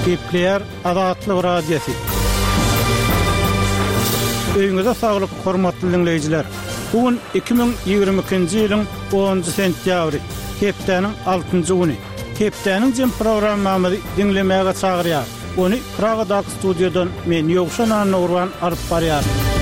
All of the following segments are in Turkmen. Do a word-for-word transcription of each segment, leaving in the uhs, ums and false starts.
Gepleyer Azatlyk radiosu. Öýüňize saglyk, hormatly dinleýijiler. Bugün iki bin ýygrimi ikinji ýylyň onunjy sentýabry, hepdeniň altynjy güni. Hepdeniň jem programmamy dinlemäge çagyrýar. Onu Pragadak studiodan men Ýogşan Anurwan alyp barýar.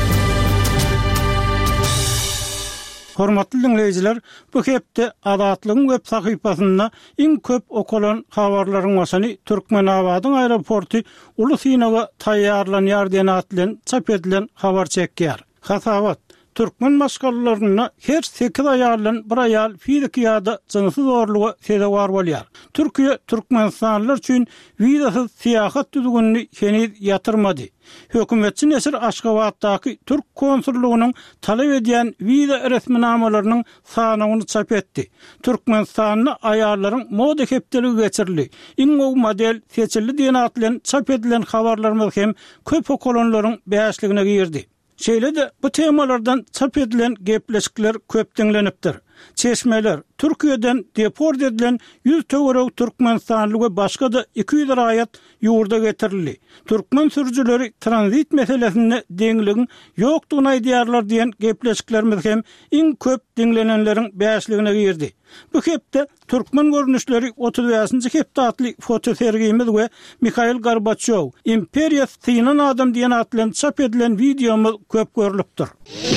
Hormatly dinleýijiler, bu hepde Azatlygyň web sahypasynda iň köp okulan habarlaryň başyny Türkmenabadyň aeroporty Ulusinaga taýýarlanýar diýen atlan çap edilen habar çekýär. Hasabat Türkmen maşgallaryna her sekiz aýalyň bir aýal fizik ýa-da jynsy zorlugy sebäp bolýar. Türkiýe türkmenstanlylar üçin wizasyz syýahat düzgünini henüz ýatyrmady. Hökümetçi Nesir Aşgabatdaky Türk konsullugynyň talap edýän wiza resminamalarynyň sanawyny çap etdi. Türkmenstanyň aýallaryň moda hepdeligi geçirildi. Iň gowy model seçildi diýen atlan çap edilen habarlarymyz hem köp okulanlaryň bäşligine girdi. Şeýle de bu temalardan çap edilen gepleşikler köp dinlenipdir. Çeşmeler, Türkiýeden deport edilen ýüz töwerek Türkmenstanly we başga da iki ýüz raýat ýurda getirildi. Türkmen sürüjileri tranzit meselesinde deňligiň ýokdugyny aýdýarlar diýen gepleşiklerimiz hem iň köp dinlenenleriň bäşligine girdi. Bu hepde Türkmen görnüşleri otuz beşinji hepde atly foto sergimiz we Mikhail Gorbaçov, imperiýa synan adam diýen atlan çap edilen videomuz köp görülipdir.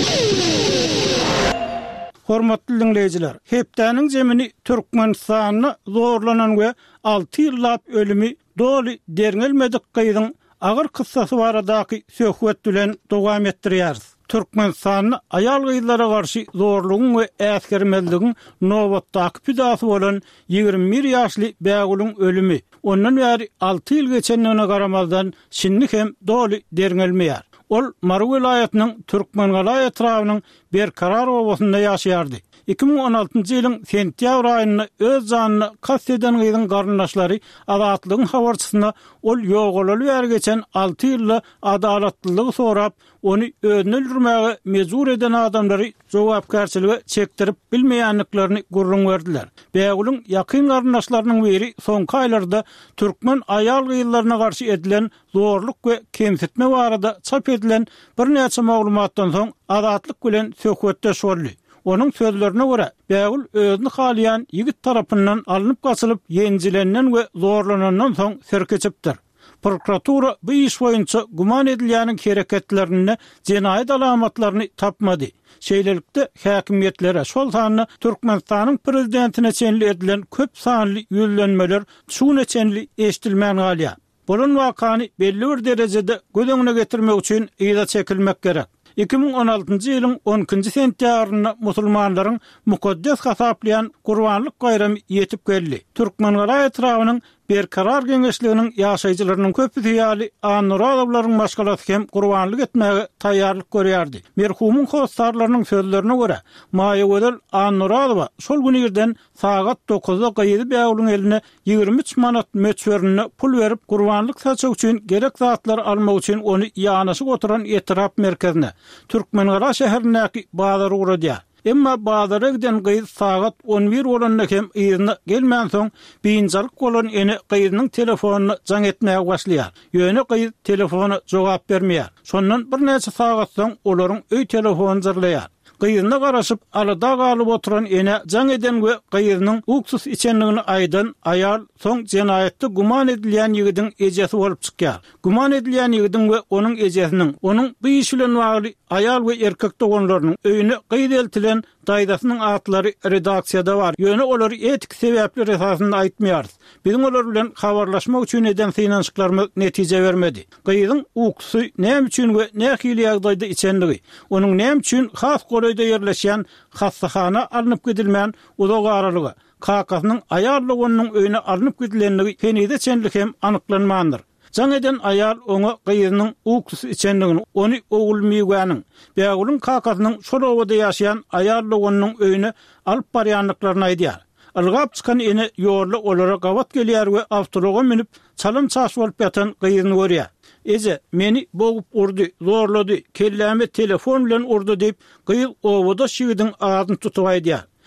Hormatly dinleýijiler, hepdeniň jemini Türkmenistanyny zorlanan we alty ýyllap ölümi doly derňelmedik gyýdyň agyr kıssasy baradaky söhbet bilen dowam etdirýäris. Türkmenistanyny aýal gyýlara garşy zorlugyň we äsgermezligiň nowatdaky pidasy bolan ýygrimi bir ýaşly bägulyň ölümi. Ondan bäri alty ýyl geçendigine garamazdan şinni hem doly derňelmeýär. Ol Maru vilayatynyň Türkmengaly etrawynyň bir karar obasynda ýaşaýardy. iki bin on altynjy ýylyň sentýabr aýynda öz janyny kast eden gyýdyň garyndaşlary Azatlygyň habarçysyna ol ýogalaly bäri geçen alty ýylda adalatlylygy sorap, onu özüne öldürmäge mejbur eden adamlary jogapkärçiligi çekdirip bilmeýänliklaryny gurrun berdiler. Bägulyň ýakyn garyndaşlarynyň biri soňky aýlarda türkmen aýal gyýylaryna garşy edilen zorluk we kemsitme barada çap edilen bir näçe maglumatdan soň Azatlyk bilen söhbetde şoldy. Onun sözlerine göre Bägül özüni halayan ýigit tarapyndan alınıp gaçylyp ýenjilenden we zorlanandan soň serkeçipdir. Prokuratura bu iş boýunça guman edilýäniň hereketlerini, jenaýat alamatlaryny tapmady. Şeýlelikde häkimiýetlere şol sanyny Türkmenistanyň prezidentine çenli edilen köp sanly ýüzlenmeler şuna çenli eşdilmän galýar. Bulun wakany belli bir derejede göz getirmek üçin ýyla çekilmek gerek. iki bin on altynjy ýylyň on ikinji sentýabrynda musulmanlaryň mukaddes hasaplayan Gurbanlyk gaýramy ýetip geldi. Türkmengaly etrawynyň bir karar geňeşliginiň ýaşaýjylarynyň köpü ýaly Anuradowylaryň maşgalasy hem gurbanlyk etmäge taýýarlyk görýärdi. Merhumun howsarlarynyň sözlerine görä, Maýa Anuradowa şol güni ýerden sagat dokuzda gaýdy bägulyň eline ýygrimi üç manat möçberini pul berip gurbanlyk saçak üçin gerek zatlar almak üçin onu ýanaşy oturan etrap merkezine Türkmengaly şäherindäki bazara uğradýar. Emma bazara giden gyýy sagat on bir bolanda hem ýerine gelmän soň biňjalyk bolan ene gyýynyň telefonuny jaň etmäge başlaýar. Ýöne gyýy telefonu jogap bermeýär. Şondan bir näçe sagat soň olaryň öý telefonu zırlaýar. Gyýyna garaşyp alada galyp oturan ene jaň eden we gyýynyň uksuz içenligini aýdan aýal soň jenaýatda guman edilýän ýigidiň ejesi bolup çykýar. Guman edilýän ýigidin we onuň ejesiniň, onuň bu iş bilen bagly aýal we erkek dogonlarynyň öýüne gyýy eltilen daýdasynyň atlary redaksiýada bar. Ýöne olary etik sebäpler esasynda aýtmaýar. Biziň olar bilen habarlaşmak üçin eden synançyklarymyz netije bermedi. Gyýyň uksy näme üçin we nähili ýagdaýda içenligi, onuň näme üçin has goraýda ýerleşýän hassahana alınıp gidilmän uzak aralygy, kakasynyň aýarlygynyň öýüne alınıp gidilenligi henüde çenlik hem anyklanmandyr. Jaň eden aýal oňa gyýynyň uksy içenligini, ony ogulmaýanyň, bägulyň kakasynyň şol obada ýaşaýan aýarlygynyň öýüne alyp barýanlyklaryny aýdýar. Algap çykan ene ýorly olara gawat gelýär we awtologa minip çalym çaş bolup ýatan gyýyny görýär. Eze meni boğup urdu, zorladı, kelleme telefon bilen urdu deyip gyýy obada şiýdiň adyny tutup aýdýar.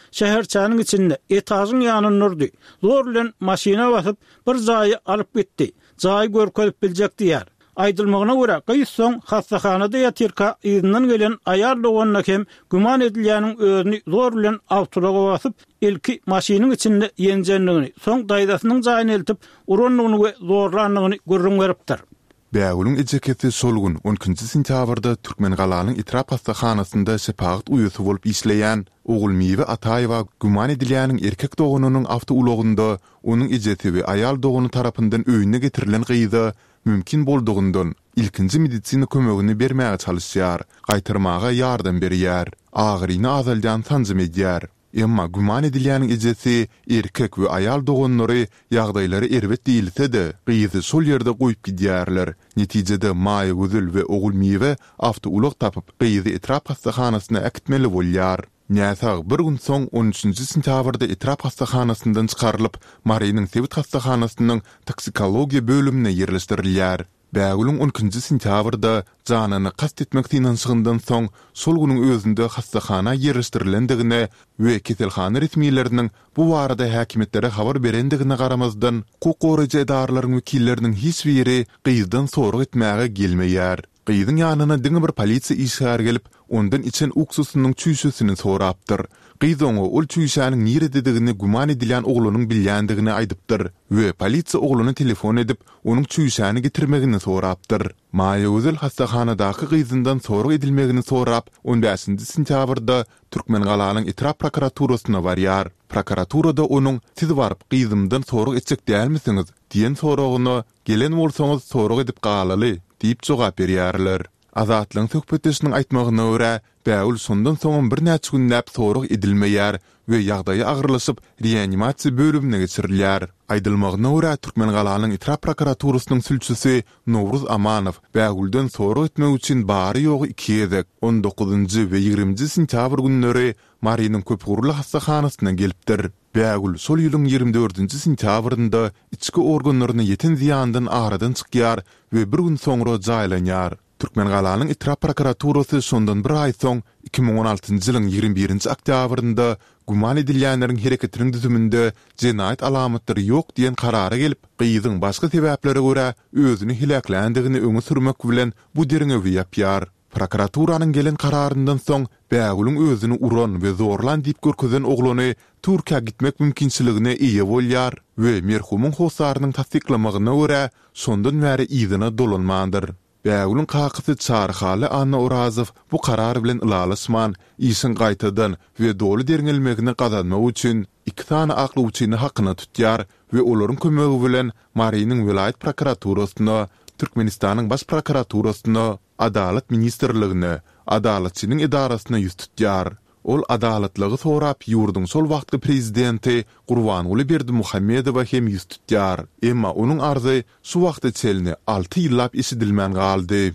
şäherçäniň içinde etazyň ýanyny nurdy. Zor bilen maşina basyp bir jaýy alyp gitdi. Jaý görkezip biljek diýär. Aýdylmagyna görä, gyýs soň hastahanada ýatyrka ýygynyň gelen aýal doganyna hem güman edilýäniň özüni zor bilen awtolaga basyp ilki maşinyň içinde ýenjenligini, soň daýdasynyň jaýyny eltip uranlygyny we zorlanlygyny görüň beripdir. Bägulun ejeketi solgun on ikinji sentýabrda Türkmengalanyň Itrap hastahanasynda sepagat uýusy bolup işleýän Ogul Miwe Ataýewa güman edilýäniň erkek doganynyň awta ulagynda onuň ejeti we aýal dogany tarapyndan öýüne getirilen gyýda mümkin boldugundan ilkinji medisina kömegini bermäge çalışýar, gaýtarmaga ýardam berýär, agyryny azaldan tanzym edýär. Emma güman edilýäniň ejesi erkek we aýal doganlary ýagdaýlary erbet diýilse-de, gyýzy sol ýerde goýup gidýärler. Netijede Maýa Gözül we Ogul Miwe awta ulag tapyp gyýzy Itrap hastahanasyna äkitmeli bolýar. Näsag bir gün soň on üçinji sentýabrda Itrap hastahanasyndan çykarylyp Marynyň Sewit hastahanasynyň toksikologiýa bölümine ýerleşdirilýär. Bägulun on ikinji sentýabrda janyny kast etmek tinançygyndan soň sol güniň özünde hastahana ýerleşdirilendigine we keselhana resmiýetleriniň bu barada häkimetlere habar berendigine garamazdan hukuk edarlaryň wekilleriniň hiç biri gyýdan sorag etmäge gelmeýär. Gyýdyň ýanyna diňe bir polisiýa işgär gelip ondan içen uksusynyň çüýşesini sorapdyr. Gyýdy oňa ol çüýşäniň nirededigini güman edilen oglunyň bilýändigini aýdypdyr we polisiýa ogluny telefon edip onuň çüýşäni getirmegini sorapdyr. Maýa Gözül hastahanadaky gyýdyndan sorag edilmegini sorap on beşinji sentýabrda Türkmengalanyň Itrap prokuraturasyna barýar. Prokuraturada onuň "Siz baryp gyýdymdan sorag etjek dälmisiňiz?" diýen soragyna "Gelen bolsaňyz sorag edip galaly" diýip jogap berýärler. Azatlyň söhbetçisiniň aýtmagyna görä, Bägul sondan soň bir näçe günläp sorag edilmeýär we ýagdaýy agyrlaşyp reanimasiýa bölümine geçirilýär. Aýdylmagyna görä, Türkmengalanyň Itrap prokuraturasynyň sülçüsi Nowruz Amanow Bäguldan sorag etmek üçin bary ýogy iki gezek on dokuzunji we ýigrimiji sentýabr günleri Marynyň köpgurly hastahanasyna gelipdir. Bägul sol ýylyň ýigrimbi dördünji sentýabrynda içki organlaryny ýeten ziýandan aradan çykýar we bir gün soňra jaýlanýar. Türkmengalanyň Itrap prokuraturasy sondan bir ay soň iki ming on altynjy ýylyň ýigrimbi birinji oktýabrynda güman edilýänleriň hereketiniň düzüminde jenaýat alamatlary ýok diýen karara gelip, gyýdyň başga sebäplere görä özüni hilaklandygyny öňe sürmek bilen bu derine ýapýar. Prokuraturanın gelen kararından soň Bägulun özüni uran we zorlan diýip görkezen oglany Türkiýe gitmek mümkinçiligine iýe bolýar we merhumyň hosarynyň tasdiklamagyna görä sondan bäri ýygyna dolanmandyr. Bägulun kakysy Çarhaly Anna Orazow bu karar bilen ılalaşman, işin gaýtadan we dolu derňelmegini gazanmak üçin iki tane akly uçyny hakyna tutýar we olaryň kömegi bilen Marynyň vilayet prokuraturasyna, Türkmenistanyň baş prokuraturasyna, Adalet ministrligine, adaletçiniň idarasyna ýüz tutýar. Ol adaletligy sorap ýurduň sol wagtky prezidenti Gurbanuly Berdimuhammedowa hem ýüz tutýar. Emma onuň arzy şu wagt içeline alty ýyllap işidilmän galdy.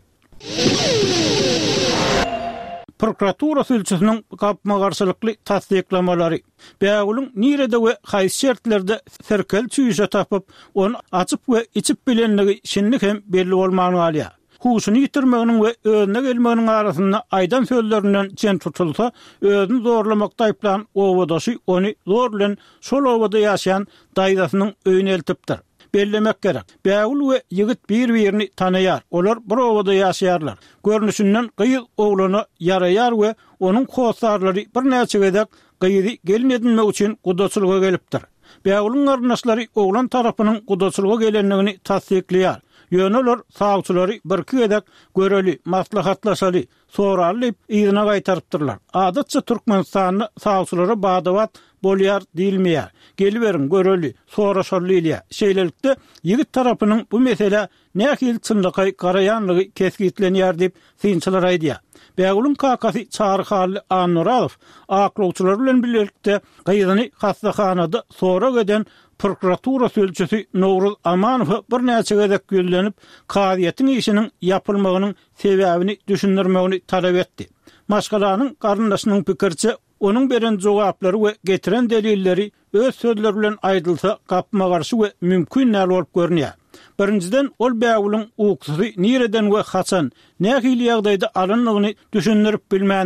Prokuratura sülçüsiniň gapma garşylykly tasdiklamary Bägulun nirede we haýsy şertlerde serkel çüýje tapyp onu açyp we içip bilenligi şinlik hem belli bolmany alýar. Huşuny ýitirmeginiň we özüne gelmeginiň arasynda aýdan sözlerinden çen tutulsa, özüni zorlamakda aýplan owadaşy ony zor bilen şol owada ýaşaýan daýdasynyň öýüne eltipdir. Bellemek gerek. Bägul we ýigit bir-birini tanaýar. Olar bir owada ýaşaýarlar. Görnüşinden gyýyl oglany ýaraýar we onuň hosarlary bir näçe gezek gyýy gelin edilmek üçin gudaçylyga gelipdir. Bägulun garnaşlary oglan tarapynyň gudaçylyga gelenligini tasdikleýär. Ýöneler sagçylary bir gezek göreli, maslahatlaşaly, soralyp ýygyna gaýtarypdyrlar. Adatça Türkmenistanyň sagçylary badawat bolýar diýilmeýär. Geliberin göreli, soraşaly şeýlelikde ýigit tarapynyň bu mesele nähil çynlygy garaýanlygy keskitlenýär diýip synçylar aýdýar. Bägulun kakasy Çarhaly Anna Orazow aklawçylar bilen birlikde gyýdyny hastahanada sorag eden prokuratura sülçüsi Nowruz Amanow bir näçe gezek gözlenip kaziýetiň işiniň ýapylmagynyň sebäbini düşündirmegini talap etdi. Maşgalanyň garyndaşynyň pikirçe onuň beren jogaplary we getiren delilleri öz sözleri bilen aýdylsa gapma garşy we mümkin näle bolup görnýär. Birinciden ol Bägulun uksusy nireden we haçan nähili ýagdaýda alynlygyny düşündirip bilmändir.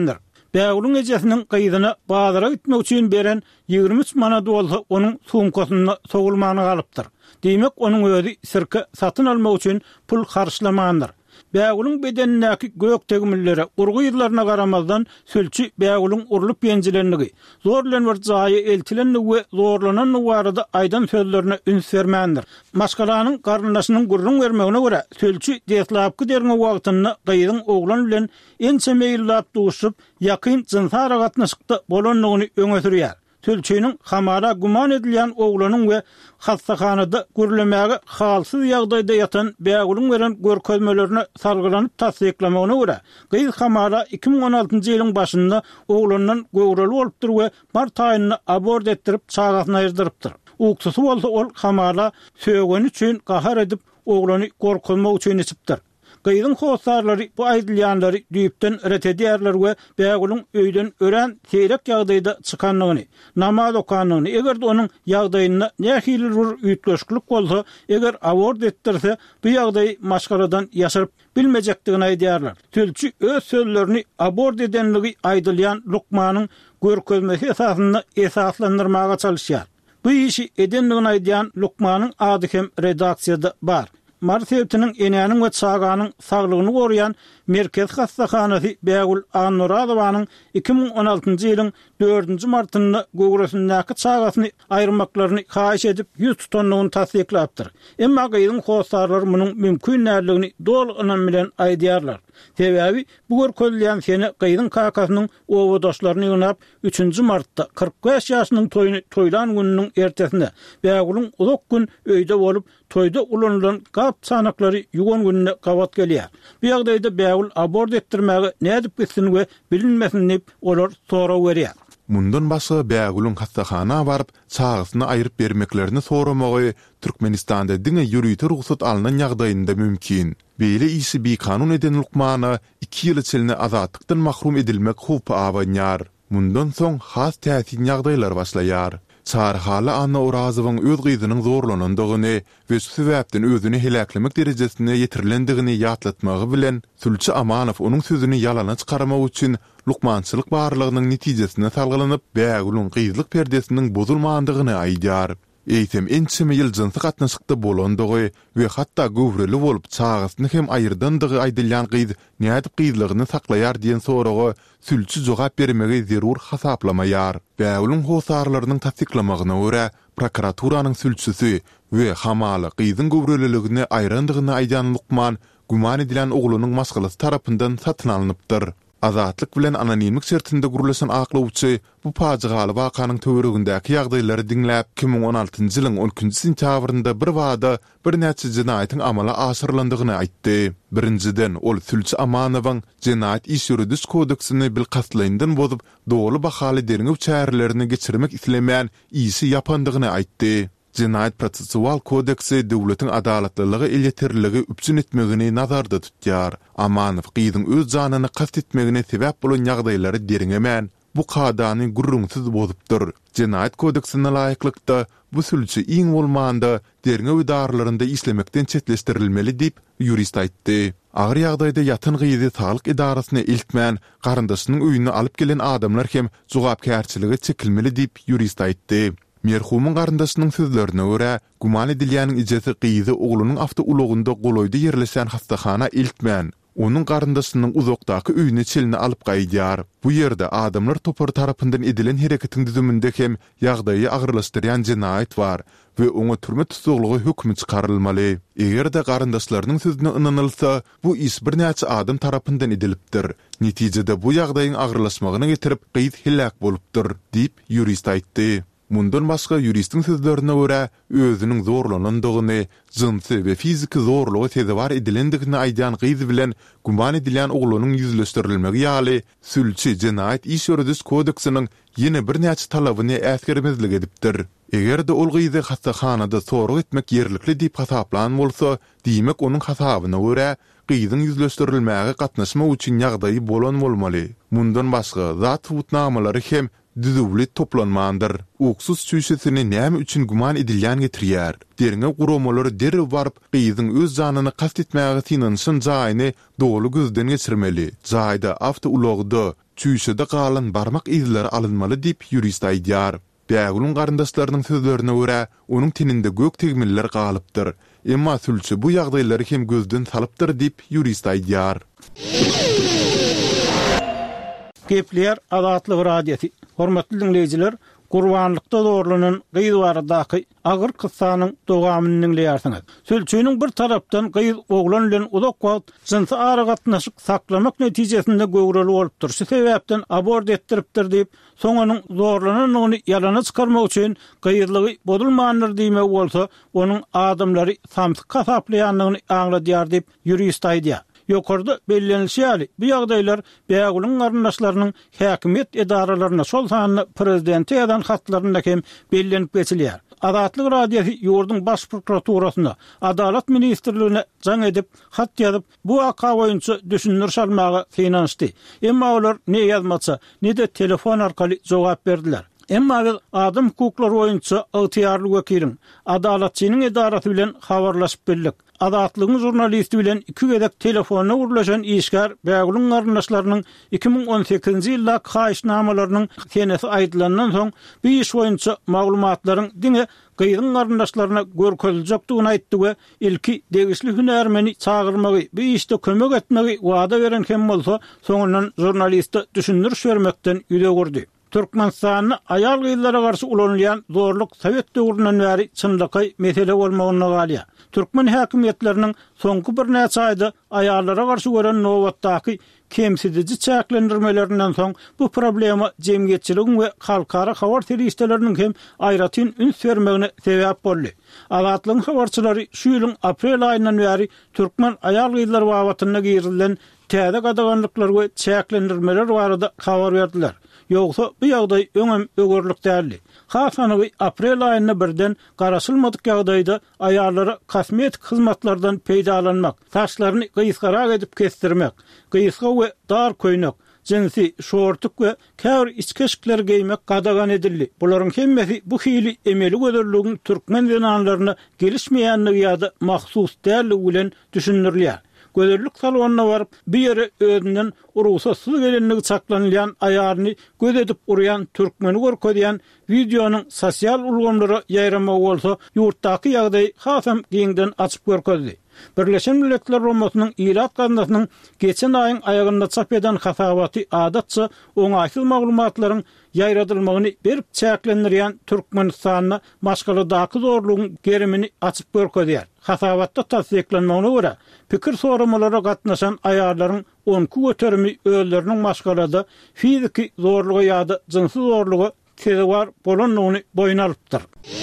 Bägulun ejesiniň gyzyna bazara gitmek üçin beren ýigirme üç manat bolsa onuň sumkasyna sogulmany galypdyr. Demek onuň özi sirke satyn almak üçin pul harçlamandyr. Bägulun bedenindäki gök tegmillere, urgu ýyllaryna garamazdan sülçi bägulun urulup ýenjilenligi, zorlan bir jaýy eltilenligi we zorlanan barada aýdan sözlerine üns bermändir. Maşgalanyň garyndaşynyň gurrun bermegine görä sülçi deslapky derňe wagtyny gyýdyň oglan bilen ençe meýillap duşup ýakyn jinsara gatnaşykda bolanlygyny öňe sürýär. Tülçüýniň hamara guman edilýän oglanyň we hastahanada görülemäge halsyz ýagdaýda ýatan bägulun beren görkezmelerini sargylanyp tasdiklamagyna görä, gyz hamara iki bin on altyncy ýylyň başynda oglanyň göwreli bolupdyr we bar taýyny abort etdirip çagasyna aýrdyrypdyr. Uksusy bolsa ol hamara söýgeni üçin gahar edip oglany gorkulmak üçin içipdir. Gyzyň howsarlary bu aýdylýanlary düýpden ret edýärler we bägulun öýden ören teýrek ýagdaýda çykanlygyny, namaz okanyny, eger onuň ýagdaýyna nähili bir üýtgeşlik bolsa, eger abort etdirse, bu ýagdaý maşgaladan ýaşaryp bilmejekdigini aýdýarlar. Tülçü öz sözlerini abort edenligi aýdylýan Lukmanyň görkezmesi esasynda esaslandyrmaga çalışýar. Bu işi edenligini aýdýan Lukmanyň ady hem redaksiýada bar. Marsewtiniň enäniň we çaganyň saglygyny goruyan Merkez Hastahanasy Bägul Anuradowyň iki bin on altyncy ýylyň dördünji martynda göwresindäki çagasyny aýrmaklaryny haýyş edip ýüz tutanlygyny tasdiklapdyr. Emma gyzyň howsarlary munyň mümkin näçeligini dolgynan bilen aýdýarlar. Sebäbi bu görkezlýän seni gyzyň kakasynyň owadoşlaryny ýynap üçünji martda kırk beş ýaşynyň toýuny toýlan gününiň ertesinde Bägulun uzak gün öýde bolup toýda ulanylan gap çanaklary ýugan gününe gawat gelýär. Bu ýagdaýda Bägul abort etdirmäge nädip gitsin we bilinmesin diýip olar sora berýär. Mundan başga Bägulun hastahana baryp çagasyny aýryp bermeklerini soramagy Türkmenistanda diňe ýürüýte ruhsat alynan ýagdaýynda mümkin. Beýle işi bir kanun eden Lukmana iki ýyl içinde azatlıkdan mahrum edilmek hupy awanýar. Mundan soň has täsin ýagdaýlar başlaýar. Çarhaly Anna Orazowyň öz gyzynyň zorlanandygyny we sebäpden özüni helaklemek derejesine ýetirilendigini ýatlatmagy bilen Sülçi Amanow onuň sözüni ýalana çykarmak üçin lukmançylyk barlygynyň netijesine salgylanyp Bägulun gyzlyk perdesiniň bozulmandygyny aýdýar. Eýtem ençe ýyl jinsy gatnaşykda bolandygy we hatda göwreli bolup çagasyny hem aýyrdandygy aýdylýan gyz nädip gyzlygyny saklaýar diýen soragy Sülçi jogap bermegi zerur hasaplamaýar. Bägulun howsarlarynyň tasdiklamagyna görä prokuraturanyň sülçüsi we hamaly gyzyň göwreliligini aýrandygyny aýdýan Lukman guman edilen oglanyň maşgalasy tarapyndan satyn alınıpdyr. Azatlyk bilen anonimlik şertinde gurulaşan aklawçy bu pajygaly wakanyň töweregindäki ýagdaýlary diňläp iki bin on altyncy ýylyň on üçünji sentýabrynda bir wada bir näçe jinaýatyň amala aşyrylandygyny aýtdy. Birinciden ol Sülçi Amanowyň Jinaýat iş ýuridik kodeksini bil kastlyndan bozup dogry bahaly derňe çärelerini geçirmek islemeýän işi ýapandygyny aýtdy. Jinaýat prosessual kodeksi döwletiň adalatlylygy elýetirligi üpsün etmegini nazarda tutýar. Amanow gyzyň öz janyny kast etmegine sebäp bolan ýagdaýlary derňemän bu kadany gurrunsyz bozupdyr. Jinaýat kodeksine laýyklykda bu sülçi iň bolmanda derňe idarlarynda islemekden çetleşdirilmeli diýip ýurist aýtdy. Agyr ýagdaýda ýatyn gyzy saglyk idarasyna iltmän garyndaşynyň öýüne alyp gelen adamlar hem jogapkärçiligi çekilmeli diýip ýurist aýtdy. Merhumun garyndaşynyň sözlerine görä, guman edilýäniň ijesi gyzy oglunyň awta ulagynda goloýda ýerleşen hastahana iltmän. Onuň garyndaşynyň uzakdaky öýüne çelini alyp gaýdýar. Bu ýerde adamlar topar tarapyndan edilen hereketiň düzüminde hem ýagdaýy agyrlaşdyrýan jinaýat bar we oňa türme tutuklugy hökmi çykarylmaly. Eger-de garyndaşlarynyň sözüne ynanylsa, bu iş bir näçe adam tarapyndan edilipdir. Netijede bu ýagdaýyň agyrlaşmagyna getirip gyz helak bolupdyr, diýip ýurist aýtdy. Mundan başga ýuristiň sözlerine görä, özüniň zorlanandygyny, jinsy we fiziki zorlugy sezewar edilendigini aýdýan gyz bilen guman edilýän oglanyň ýüzleşdirilmegi ýaly Sülçi Jinaýat iş ýuridik kodeksiniň ýene bir näçe talabyny äsgermezlik edipdir. Eger-de ol gyzy hastahanada sorag etmek ýerlikli diýip hasaplan bolsa, diýmek onuň hasabyna görä gyzyň ýüzleşdirilmäge gatnaşmak üçin ýagdaýy bolan bolmaly. Mundan başga zat tutnamalary hem düzüwli toplanmandyr. Uksus çüýşesini näme üçin guman edilýän getirýär. Derňe guramolary derre baryp gyzyň öz janyny kast etmäge tinanşyn jaýyny dogry gözden geçirmeli. Jaýda awta ulagda çüýşede galan barmak izleri alınmaly diýip ýurist aýdýar. Bägulun garyndaşlarynyň sözlerine görä, onuň tininde gök tegmiller galypdyr. Emma sülçü bu ýagdaýlary hem gözden salypdyr diýip ýurist aýdýar. Gepler Azatlyk radiosi. Hormatly dinleýijiler, Gurbanlykda zorlanan gyýy baradaky agyr kyssanyň dowamyny dinleýärsiňiz. Sülçüniň bir tarapdan gyýy oglan bilen uzak wagt jinsy aragatnaşyk saklamak netijesinde göwreli bolupdyr. Şu sebäpden abort etdiripdir diýip, soňanyň zorlananyny ýalana çykarmak üçin gyýylygy bodulmandyr diýmek bolsa, onuň adamlary samsyk kasaplaýanlygyny aňladýar diýip ýurist aýdýar. Yokarda bellenilýär. Bu ýagdaýlar bägulun garyndaşlarynyň häkimiýet edaralaryna şol sanyny prezidenti ýazan hatlaryna hem bellenip geçilýär. Azatlyk radiosi ýurdun baş prokuraturasyna, Adalet ministrligine jaň edip hat ýazyp bu waka boýunça düşünür salmagy finansdy. Emma olar ne ýazmaça, ne de telefon arkaly jogap berdiler. Emma biz adam hukuklary boýunça ygtyýarly wekiliň, adaletçiniň edarasy bilen habarlaşyp bildik. Azatlygyň jurnalisti bilen iki gezek telefona urlaşan işgär bägulun garyndaşlarynyň iki ming on sekizinji ýylda haýyşnamalarynyň senesi aýdylandan soň bu iş boýunça maglumatlaryň diňe gyýyň garyndaşlaryna görkeziljakdygyny aýtdy we ilki degişli hünärmeni çağırmagy, bu işde kömek etmegi wada beren hem bolsa, soňundan jurnalistde düşündürüş bermekden ýüze gurdy. Türkmenistanyny aýal gyýylara garşy ulanýan zorluk Sowet döwründen bäri çynlyky mesele bolmagyna galýar. Türkmen häkimiýetleriniň soňky bir näçe aýda aýallara garşy gören nowatdaky kemsidici çäklendirmelerinden soň bu problema jemgyýetçiligiň we halkara habar terişleriniň hem aýratyn üns bermegine sebäp boldy. Azatlygyň habarçylary şu ýylyň aprel aýyndan bäri Türkmen aýal gyýylar babatyna girilen täze gadaganlyklar we çäklendirmeler barada habar berdiler. Yoksa bu ýagdaý öňem ögörlük däldi. Hasanyň aprel aýyna birden garaşylmadyk ýagdaýda aýallara kosmetik hyzmatlardan peýdalanmak, saçlaryny gyýyskara edip kestirmek, gyýyska we dar köýnek, jinsi şortuk we käwr içkeşikler geýmek gadagan edildi. Bularyň hemmesi bu hili emeli göderligiň türkmen zenanlaryna gelişmeýänligi ýa-da mahsus dälligi bilen düşünülýär. Gözerlik salonuna varıp bir yere özünden urusasız gelenligi saklanılan ayarını göz edip uruyan Türkmeni görkezýän videonun sosial ulgamlara ýaýrama bolsa ýurtdaky ýagdaý hasam giňden açyp görkezdi. Birleşen Milletler Romasynyň ilat gaznasynyň geçen aýyň aýagynda çap eden hasabaty adatça oňaýsyz maglumatlaryň ýaýradylmagyny berip çäklendirýän Türkmenistanyna maşgaladaky zorlugyň gerimini açyp görkezýär. Hasabatda tasdiklenmegine görä, pikir soramalara gatnaşan aýarlaryň onku götermi öýleriniň maşgalada fiziki zorlugy ýa-da jinsy zorlugy tezewar bolanyny boýuna alypdyr.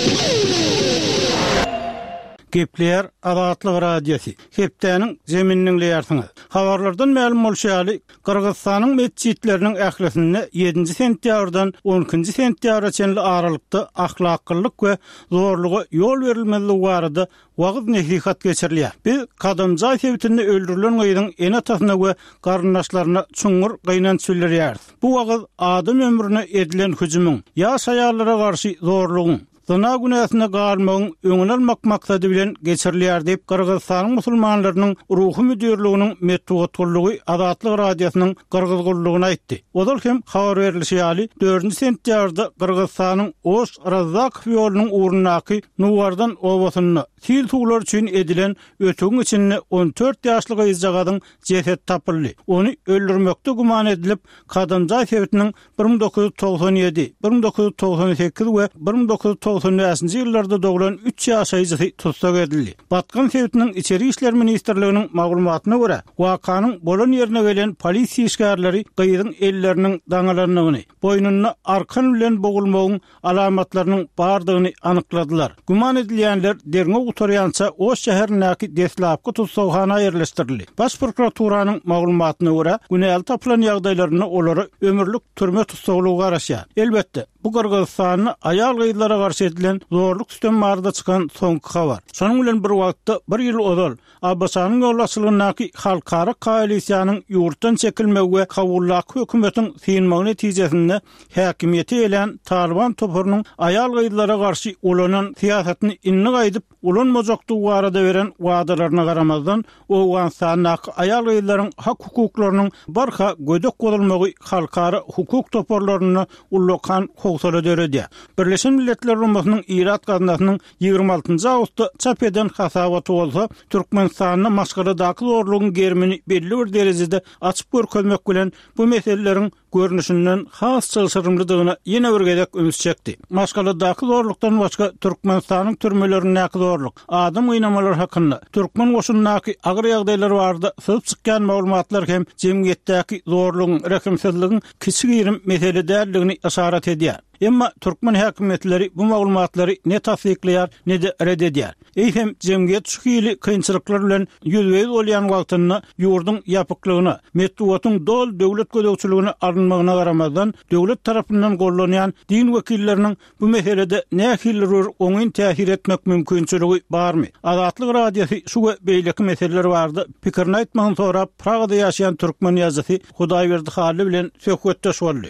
Gepler Azatlyk radiosi. Hepdäniň zemininiň leýärsiňiz. Habarlardan ma'lum bolşaly, Kyrgyzstanyň mesjidleriniň ählisinde ýedinji sentýabrdan onunçy sentýabra çenli aralykda ahlaklyk we zorlugy ýol berilmeli barada wagt nasihat geçirilýär. Biz kadamjy sebitinde öldürilen gyýyň ene tasyna we garyndaşlaryna çuňur gynanç söylerýär. Bu wagt adam ömrüne edilen hüjümüň, ýaş aýallara garşy zorlugyň, zina günäsine galmagyň öňüne almak maksady bilen geçirilýär diýip Kyrgyzstanyň musulmanlarynyň ruhy müdürliginiň metbuatçylygy Azatlyk radiosynyň Kyrgyzgynlygyna aýtdy. Odal hem habar berilýär, dördünji sentýabrda Kyrgyzstanyň Oş Razak ýolunyň urundaky Nuwardan obasyny sil tuğlar üçin edilen ötüň içinde on dört ýaşly gyzjagadyň jeset tapyldy. Onu öldürmekde guman edilip, kadamjy sebitiniň bir ming dokuz yüz togsan ýedi, bir ming dokuz yüz togsan sekiz we bir ming dokuz yüz togsan beşinji ýyllarda doglan üç ýaşaýjy tutsak edildi. Batkan sebitiniň içeri işler ministrliginiň maglumatyna görä, wakanyň bolan ýerine gelen polisiýa işgärleri gyýyň elleriniň daňalanyny, boýnuny arkan bilen bogulmagyň alamatlarynyň bardygyny anykladylar. Guman edilýänler derňe utaryança o şäherindäki deslapky tutsawhana ýerleşdirildi. Baş prokuraturasynyň maglumatyna görä, günäli tapylan ýagdaýlaryny olary ömürlük türme tutsawlygy garaşýar. Elbetde bu Kırgızstanyny ayal gyzlara garşy edilen zorluk sistemi barada çykan soňky habar. Şonuň bilen bir wagtda bir ýyl odal Abbasanyň ýollaşylygynaky halkara koalisiýanyň ýurtdan çekilmegi we kabullaky hökümetiň synmagy netijesinde häkimiýeti elen Taliban topurynyň ayal gyzlara garşy ulanan siýasatyny inni gaýdyp ulanmajak duwarada beren wagdalaryna garamazdan Awganistanyň ayal gyzlaryň hak hukuklarynyň barha gödek bolmagy halkara hukuk toporlaryny ullakan howsala döredi. Birleşen Milletler Ulumasynyň Irak gaznasynyň ýygrima altynjy awgustda çap eden hasabaty bolsa, Türkmenistanyň maşgaladaky zorlugyň germini belli bir derejede açyp görkezmek bilen bu meselelerin görnüşinden has çylşyrymlydygyna ýene bir gezek ömüs çekdi. Maşgaladaky zorlukdan başga Türkmenistanyň türmelerinde näki zorluk, adam oýnamalar hakynda Türkmen goşunynaky agyr ýagdaýlar barada syp çykkan maglumatlar hem jemgyýetdäki zorlugyň, rekimsizligiň kiçik ýerim mesele däldigini işaret edýär. Emma Türkmen häkimetleri bu maglumatlary ne tasdikleýär, ne de red edýär. Eýhem jemgyýet şu hili kynçylyklar bilen ýüzbeýiz bolýan wagtyny ýurdun ýapyklygyna, metduwatyň dol döwlet gödekçiligine alınmagyna garamazdan döwlet tarapyndan gollanýan din wekilleriniň bu meselede nähilleri oňyn täsir etmek mümkinçiligi barmy? Azatlyk radiosy şu beýleki meseleler bardy. Pikirini aýtmagyň sonra Pragada ýaşaýan türkmen ýazgysy Hudaýberdi Hally bilen söhbetdeş boldy.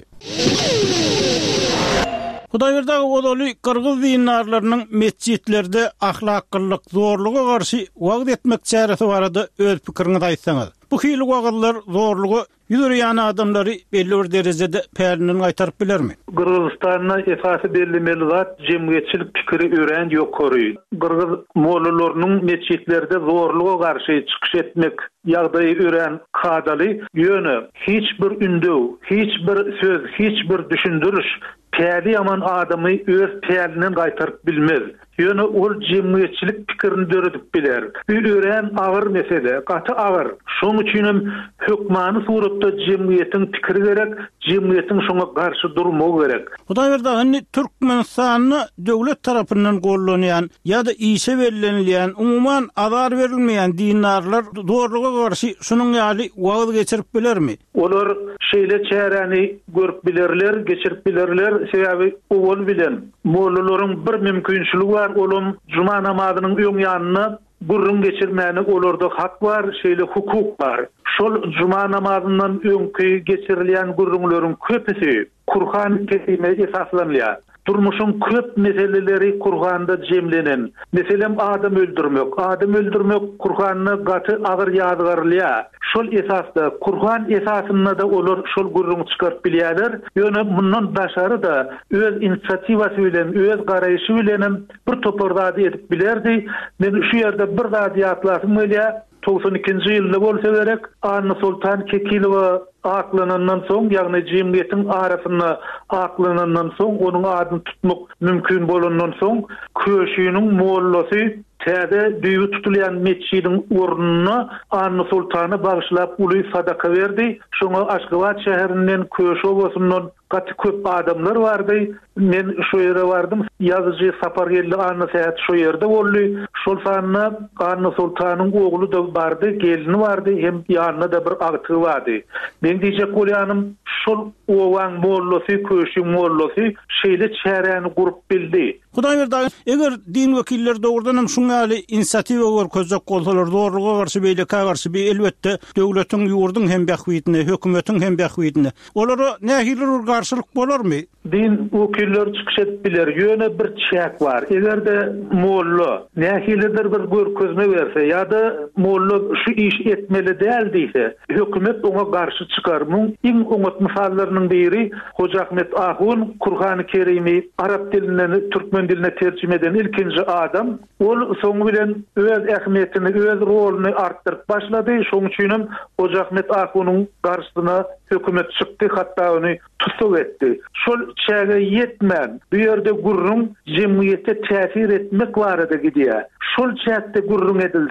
Hudaýberdi odaly Kırgız dinarlarynyň mescitlerde ahlaklyk zorluga garşy wagt etmek çäresi barada öz pikirini aýtsaňyz. Bu hili wagtlar zorlugy ýüzürýän adamlary belli bir derejede pärlinin gaýtaryp bilermi? Kırgızstanyň esasy bellemeli zat jemgyýetçilik pikiri ören ýokary. Kırgız mollalarynyň mescitlerde zorluga garşy çykyş etmek ýagdaýy ören kadaly ýöne hiç bir ündew, hiç bir söz, hiç bir düşündürüş pärli ýaman adamy öz pärliniň gaýtaryp bilmez. Ýöne ol jemgyýetçilik pikirini döredip biler. Bir ören agyr mesele, gaty agyr. Şoň üçin hökmany suratda jemgyýetiň pikiri gerek, jemgyýetiň şoňa garşy durmagy gerek. Hudaýberdi hani Türkmenistanyny döwlet tarapyndan gollanýan ýa-da işe berilýän, umuman azar berilmeýän dinarlar zorluga garşy şonuň ýaly wagt geçirip bilermi? Olar şeýle çäreni görüp bilerler, geçirip bilerler, sebäbi ol bilen mollalaryň bir mümkinçiligi var, olum cuma namazynyň öň ýanyna gurrun geçirmäni olarda hak var, şeýle hukuk var. Şol cuma namazyndan öňki geçirilýän gurrunlaryň köpüsi Kur'an kesime esaslanýar. Durmuşun köp meseleleri Kur'an'da jemlenen. Meselem adam öldürmek. Adam öldürmek Kur'an'ı gatı ağır ýazgarlya. Şol esasda Kur'an esasında da olur şol gurrun çıkarıp bilýärler. Ýöne bundan başary da öz inisiativasy bilen, öz garaýşy bilen bir topordady edip bilerdi. Men şu ýerde bir zat ýatlasym bolýar. doksan ikinji ýylda bolsa gerek, Anna Sultan Kekilowa aklanandan soň, ýagny jemgyýetiň arasyna aklanandan soň, onuň adyny tutmak mümkin bolandan soň, köşüniň mollasy täze düýbi tutulýan mescidiň ornuny Anna Sultana bagyşlap uly sadaka berdi. Şoňa Aşgabat şäherinden köşe bolsundan gaty köp adamlar bardy. Men şu ýere bardym. Ýazyjy sapar geldi, Anna Säät şu ýerde boldy. Şol sanyna Anna Sultanyň ogly da bardy, gelini bardy, hem ýanyna da bir agty bardy. Men diýjek bolýanym, şol owan mollosy, köşe mollosy şeýle çäreni gurup bildi. Hudaýberdi, eger din wekilleri dogrudan şuň ýaly inisiatiwa görkezek bolsalar, zorluga garşy beýleke garşy bir elbetde döwletiň ýurdun hem bähwitine, hökümetiň hem bähwitine. Olara nähili garşylyk bolarmy? Din wekilleri çykyş edip biler. Ýöne bir çäk bar. Egerde mollo nähilidir bir görkezme berse ýa-da mollo şu iş etmeli däl diýse, hökümet oňa garşy çykarmyň iň oňat misallarynyň biri Hoca Ahmet Ahun Kur'an-ı Kerim'i Arap dilinden Türkmen diline tercüme eden ilkinci adam. Ol soňu bilen öz ähmiýetini, öz rolunu artdyryp başlady. Şoň üçin Hoca Ahmet Ahun'un garşysyna hökümet çykdy, hatda onu tutsak etdi. Şol çäge yetmän, bu ýerde gurrun jemgyýete täsir etmek barada gidýär. Şol çäkde gurrun edilse,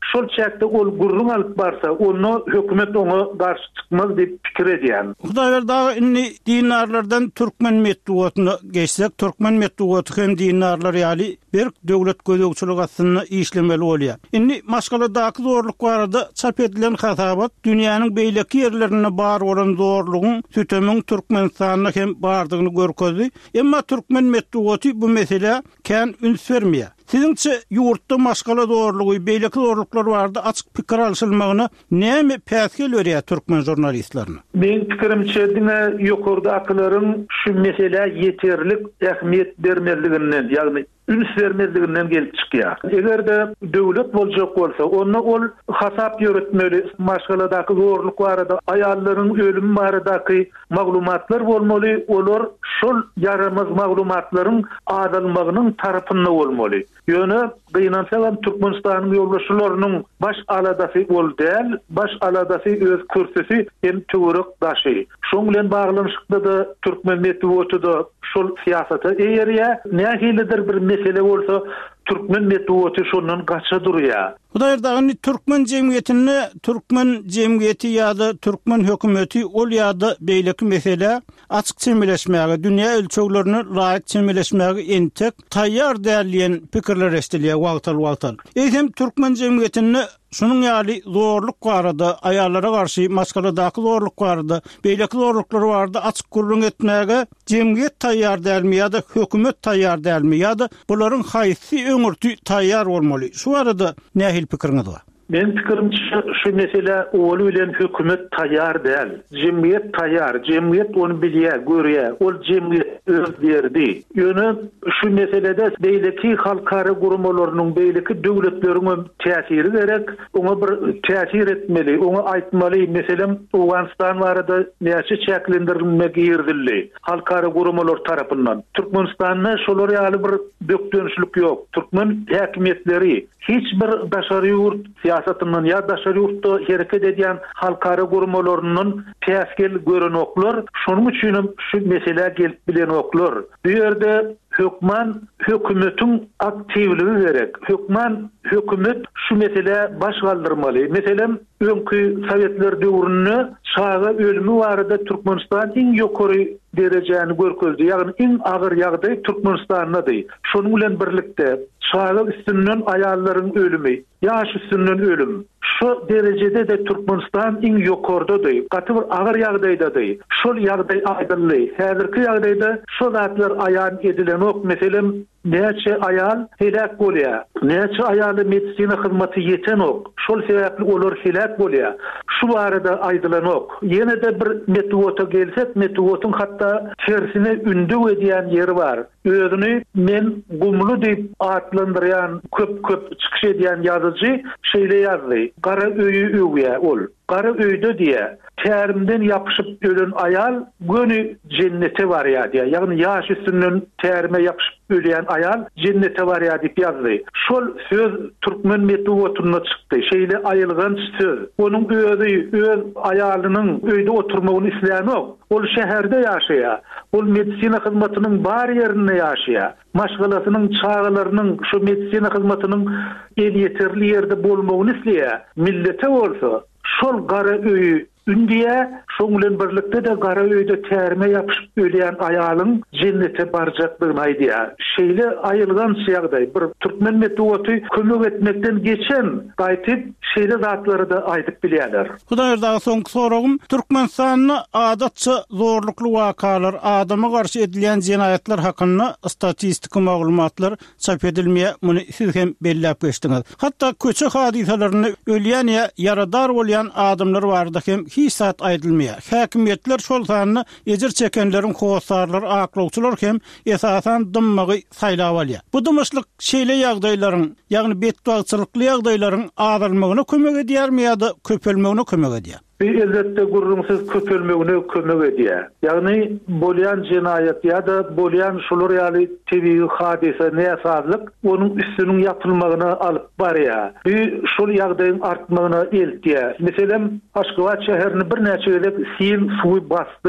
şol çäkde ol gurrun alıp barsa, onu hökümet ona karşı çıkmaz diýip pikir edýän. Hudaýber daha inni dinarlardan Türkmen medeniýetine geçsek, Türkmen medeniýeti hem dinarlar ýaly bir döwlet gözegçilik aslında işlemeli bolýar. Inni maşgaladaky zorluk barada çap edilen hasabat dünýäniň beýleki ýerlerine bar bolan zorlugyň süteming Türkmenistanyna hem bardygyny görkezdi. Emma Türkmen medeniýeti bu mesele kän üns vermeýär. Siziňçe ýurtda maşgala zorlugy, beýleki zorluklar barda açyk pikir alşylmagyna näme päsgel berýär türkmen jurnalistlerine? Men pikirimçe diňe ýokurdakylaryň şu mesele ýeterlik ähmiýet bermezliginden, ýagny üns vermezliginden gelip çykýar. Egerde döwlet boljak bolsa, onu ol hasap ýöretmeli, maşgaladaky zorluk barada, aýallaryň ölümi baradaky maglumatlar bolmaly, olar şol yaramaz maglumatlaryň adalmagynyň tarapynda bolmaly. Ýöne gynansalan Türkmenistanyň ýoldaşlarynyň baş aladasy bol däl, baş aladasy öz kürsüsi hem töwerek daşy. Şoň bilen baglanyşykda da Türkmen medeniýetinde şol siýasaty eýerýär. Nähilidir bir mesele bolsa Türkmen medeniýeti şondan gaça durýar. Hudaýar dagny Türkmen jemgyýetini, Türkmen jemgyýeti ýa-da Türkmen hökümeti ol ýa-da beýleki mesele açyk çemeleşmäge, dünýä ölçeglerini laýyk çemeleşmäge entek taýýar dälýän pikirler estilýär wagtal-wagtal. Eýsem Türkmen jemgyýetini şunun ýaly zorluk barada, aýallara garşy maşgaladaky zorluk barada, beýleki zorluklar barada açyk gurrun etmäge jemgyýet taýýar dälmi ýa-da hökümet taýýar dälmi ýa-da bularyň haýsy öňürtü taýýar bolmaly. Şu arada nähil pikiriňiz bar? Men pikirimçe şu mesele ol bilen hökümet taýýar däl. Jemgyýet taýýar, jemgyýet onu bilýär, görýär. Ol jemgyýet öz berdi. Ýöne şu meselede beýleki halkara gurumalarynyň, beýleki döwletleriň täsiri gerek, ona bir täsir etmeli, ona aýtmaly. Meselem Awganistan barada näçe çäklendirilmek ýerdildi halkara gurumalar tarapyndan. Türkmenistanyň şolar ýaly bir dökdönüşlik ýok. Türkmen häkimetleri hiç bir daşary ýurt siýasatynyň ýa daşary ýurtda hereket edýän halkara gurumalarynyň täsgel görenoklar, şonuň üçin şu mesele gelip bilen oklar. Bu ýerde hökman hökümetiň aktivligi gerek. Hökman hökümet şu mesele baş galdyrmaly. Meselem öňkü Sowetler döwründe şaga ölümi barada Türkmenistan iň ýokary derejäni görkezdi. Ýagny iň agyr ýagdaý Türkmenistanyňdy. Şonuň bilen birlikde şaga üstünden aýallaryň ölümi, ýaş üstünden ölüm. Şu derecede de Türkmenistan iň ýokardady. Gaty bir agyr ýagdaýdady. Şol ýagdaý aýdyldy. Häzirki ýagdaýda şu zatlar aýan edilen ok, meselem näçe aýal helak bolýar, näçe aýaly medisina hyzmaty ýeten ok, şol sebäpli olar helak bolýar. Şu barada aýdylan ok. Ýene de bir medeniýete gelsek, medeniýetiň hatda tersine ündü edýän ýeri bar. Özüni men gumlu diýip atlandyrýan, köp-köp çykyş edýän ýazyjy şeýle ýazdy. Gara öýü öýe ol. Gara öýde diýe. Tärimden yapışıp ölen ayal gönü cennete barýar diýär. Ýagny ýaş üstünden tärime yapışıp ölen ayal cennete barýar diýip ýazdy. Şol söz Türkmen medeniýetine çykdy. Şeýle aýylgan söz. Onuň öýü, öz aýalynyň öýde oturmagyny islämek. Ol şäherde ýaşaýar. Ol medisina hyzmatynyň bar ýerinde ýaşaýar. Maşgalasynyň çağlarynyň şu medisina hyzmatynyň el ýeterli ýerde bolmagyny isleýär. Millete bolsa şol gara öýü Ündiye şoň bilen birlikde de gara öýde tärime ýapyşyp ölýän aýalyň jennete barjaklygyny aýdýar. Şeýle aýylgan ýagdaý bir Türkmen medeniýeti kömek etmekden geçen gaýtyp şeýle zatlary da aýdyp bilýärler. Hudaýar da soňky soragym Türkmenistanyň adatça zorlukly wakalar, adama garşy edilen jinayetler hakynda statistik maglumatlar çap edilmeýär. Muny siz hem belläp geçdiňiz. Hatda köçe hadiselerini ölýän ýa yaradar bolýan adamlar barda hem hisat aýdylmaýar. Häkimetler şol sanyny ejir çekenleriň howsarlar, aklawçylar hem esasan dymmagy saýlap alýar. Bu dymyşlyk şeýle ýagdaýlaryň, ýagny bedbagçylykly ýagdaýlaryň azalmagyna kömek edýärmi ýa-da köpelmegine kömek edýär? Bir elbette gurrunsiz köpelmegine kömek edýär. Ýagny bolýan jinayet ýa-da bolýan şolar ýaly tebii hadise näsazlyk onuň üstüniň ýapylmagyna alyp barýar. Bu şol ýagdaýyň artmagyna eltýär. Meselem Aşgabat şäherini bir näçe elek sil suwy basdy.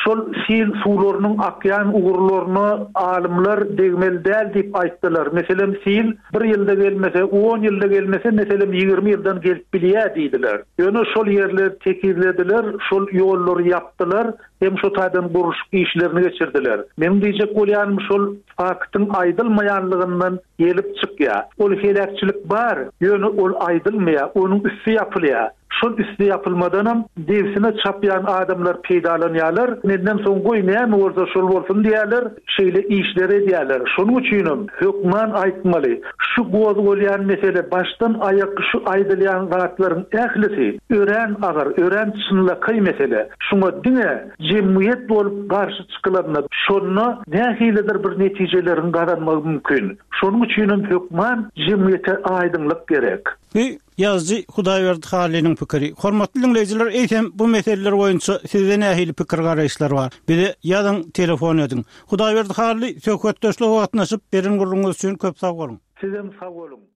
şol sil suwlarynyň akyan ugurlaryny alimler degmel däl diýip aýtdylar. Meselem sil bir ýylda gelmese, on ýylda gelmese, meselem ýygrimi ýyldan gelip bilýär diýdiler. Ýöne şol ýerler tekizlediler, şol ýollary yapdylar, hem şo taýdan buruşyk işlerini geçirdiler. Men diýjek bolýanym şol faktyň aýdylmaýanlygyndan gelip çykýar. Ol helakçylyk bar, ýöne ol aýdylmaýar, onuň üstü ýapylýar. Şol üstü yapılmadanam devsine çapyan adamlar peydalanýarlar. Neden soň goý näme bolsa şol bolsun diýerler, şeýle işler edýärler. Şonuň üçin hökman aýtmaly. Şu goz bolýan mesele başdan aýak şu aýdylýan zatlaryň ählisi ören agar, ören çynlaky mesele. Şuňa diňe jemgyýet bolup garşy çykylanlar. Şonu nähilidir bir netijelerini garanmak mümkin. Şonuň üçin hökman jemgyýete aýdynlyk gerek. Ve yazıcı Hudaýberdi Haliniň pikiri. Hormatly dinleýijiler, eýsem bu meseleler boýunça sizde nähili pikir garaýşlar bar. Bize ýazyn, telefon edin. Hudaýberdi Hali söhbetdeşlik wagtyna çyp berin gurulmagy üçin köp sag bolun. Sizem sag bolun.